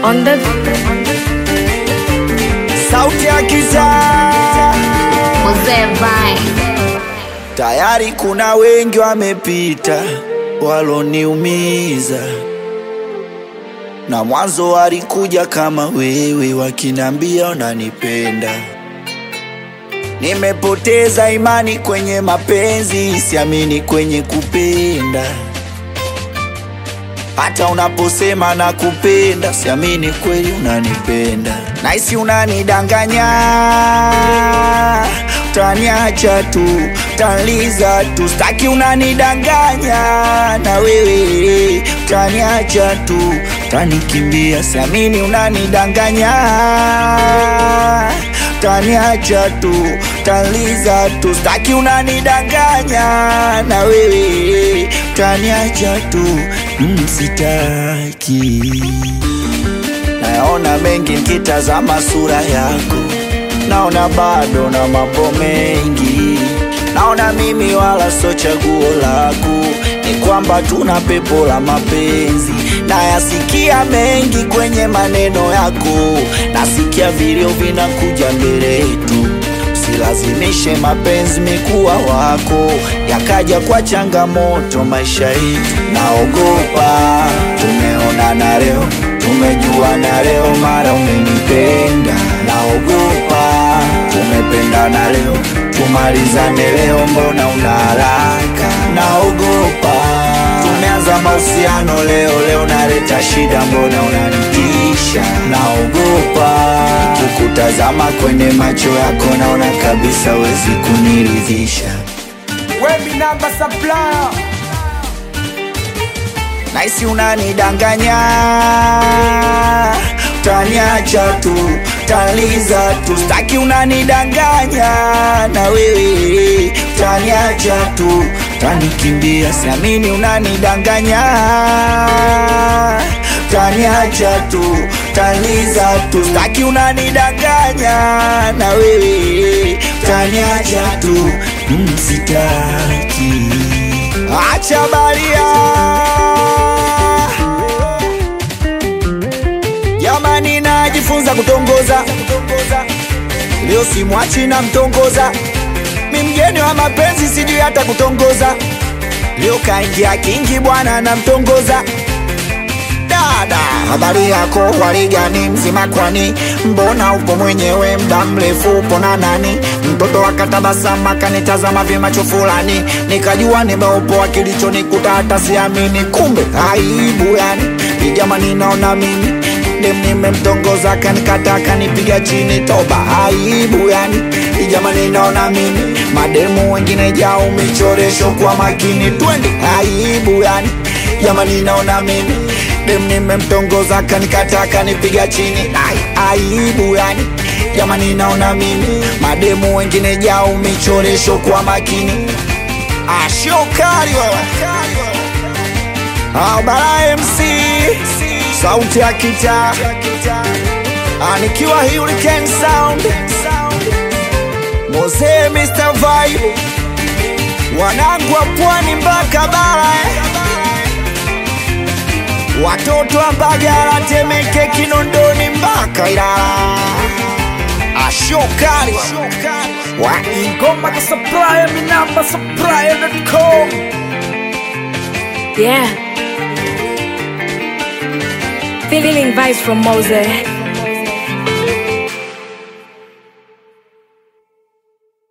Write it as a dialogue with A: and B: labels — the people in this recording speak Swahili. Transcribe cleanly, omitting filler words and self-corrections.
A: On the
B: sauti ya kitaa
A: Mzee Vine.
B: Tayari kuna wengi wamepita waloniumiza, na mwanzo walikuja kama wewe wakinambia unanipenda. Nimepoteza imani kwenye mapenzi, siamini kwenye kupenda. Hata unaposema nakupenda, siamini kweli unanipenda. Nahisi unanidanganya, utaniacha tu, utaniuliza tu. Sitaki unanidanganya, na wewe utaniacha tu, utanikimbia. Siamini unanidanganya, utaniacha tu, utaniuliza tu. Sitaki unanidanganya, na wewe utaniacha tu, sitaki. Naona mengi nikitazama sura yako, naona bado na mambo mengi. Naona mimi wala so chaguo lako, ni kwamba tuna pepo la mapenzi. Nayasikia mengi kwenye maneno yako, nasikia vilio vinakuja mbele yetu. Usilazimishe mapenzi mikuwa wako, yakaja kwa changamoto maisha yetu. Naogopa tumeonana leo, tumejuana leo, mara umenipenda. Naogopa tumependana leo, tumalizane leo, mbona una haraka? Naogopa tumeanza mahusiano leo naleta shida, mbona unanitisha? Naogopa kukutazama kwenye macho yako, naona kabisa wezi kuniridhisha.
C: Wewe namba supplier,
B: Naisi unanidanganya, utaniacha tu, utaniuliza tu. Sitaki unanidanganya, na wewe utaniacha tu, utanikimbia. Siamini unanidanganya, utaniacha tu, utaniuliza tu. Sitaki unanidanganya, na wewe utaniacha tu, sitaki. Acha baria, jamani, najifunza kutongoza. Leo simwachi na mtongoza, mi mgeni wa mapenzi, sijui hata kutongoza. Leo kaingia kingi bwana na mtongoza. Dada, habari yako, waligani, mzima kwani? Mbona upo mwenyewe mda mrefu, upo na nani? Mtoto akatabasama kanitazama vimacho fulani, nikajua nimeupoa, kilichonikuta hata siamini. Kumbe aibu yani, jamani, naona mimi nimemtongoza, kanikata kanipiga chini. Toba, aibu yani, jamani, naona mimi mademu wengine jao michoresho kwa makini. Twende, aibu yani, jamani, naona mimi nimemtongoza, kanikata kanipiga chini. Aibu yani, jamani, naona mimi mademu wengine jao michoresho kwa makini. Ashokari wewe, Bara MC, sauti ya kitaa, nikiwa Hurricane Sound, Mzee Mr. Vibe, wanangu wa pwani mpaka bara, watoto wa Mbagala, Temeke, Kinondoni mpaka Ilala. Ashokari wa
C: ingoma ka supplier, mi namba supplier.com.
A: Yeah. Feeling vibes from Mose.